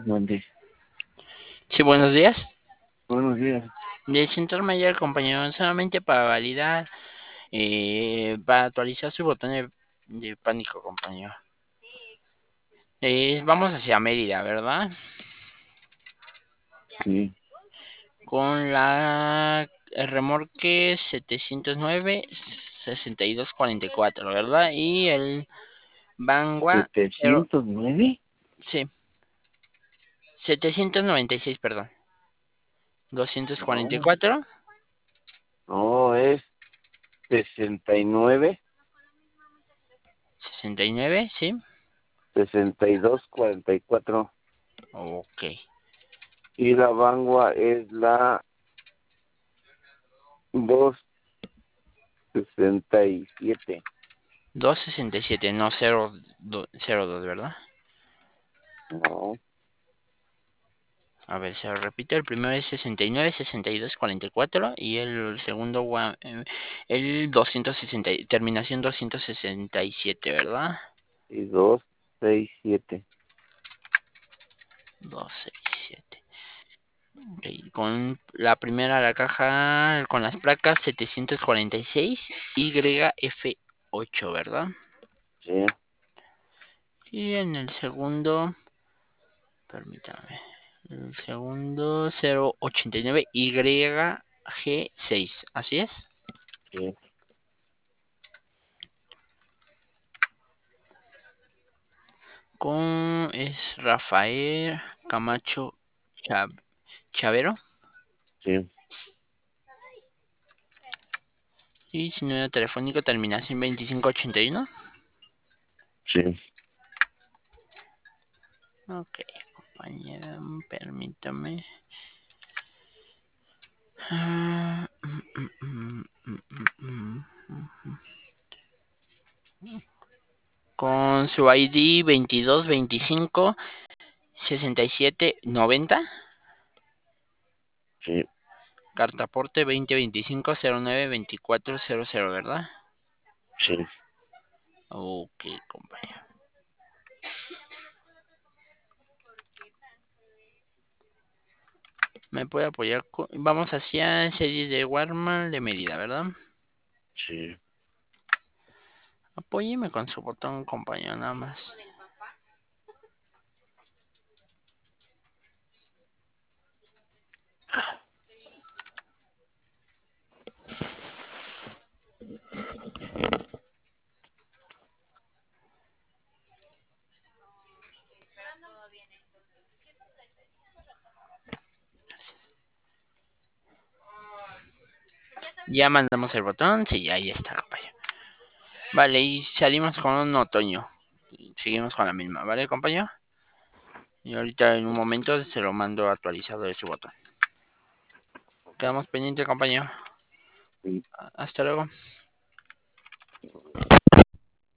Mande. Sí, buenos días. Buenos días. Del Centro Mayor, compañero, solamente para validar, para actualizar su botón de pánico, compañero. Vamos hacia Mérida, ¿verdad? Sí, Con el remolque 709-6244, ¿verdad? Y el Bangua 0, 709. sí, 796, perdón. doscientos cuarenta y No, cuatro, no, es 69, 69, sí. 62, 44. Ok. Y la Bangua es la 267. 267, no 02, ¿verdad? No, A ver, se lo repito, el primero es 69, 62, 44 y el segundo, el 260, terminación 267, ¿verdad? y 267. 267. Ok, con la primera, la caja, con las placas 746 YF8, ¿verdad? Sí, Y en el segundo, permítame, el segundo 089 YG6, ¿así es? sí, Es Rafael Camacho Chavero. sí, Y su número telefónico terminación 2581. sí. Ok, compañera, permítame. Con su ID 22 25 67 90. Sí, Cartaporte 2025 09 2400, ¿verdad? sí. Ok, compañero. ¿Me puede apoyar? Vamos hacia series de Warman de Mérida, ¿verdad? Sí. Apóyeme con su botón, compañero, nada más. Ya mandamos el botón, sí, ahí está, compañero. Vale, y salimos con un otoño. Seguimos con la misma, ¿vale, compañero? Y ahorita en un momento se lo mando actualizado de su botón. Quedamos pendientes, compañero. Sí. Hasta luego.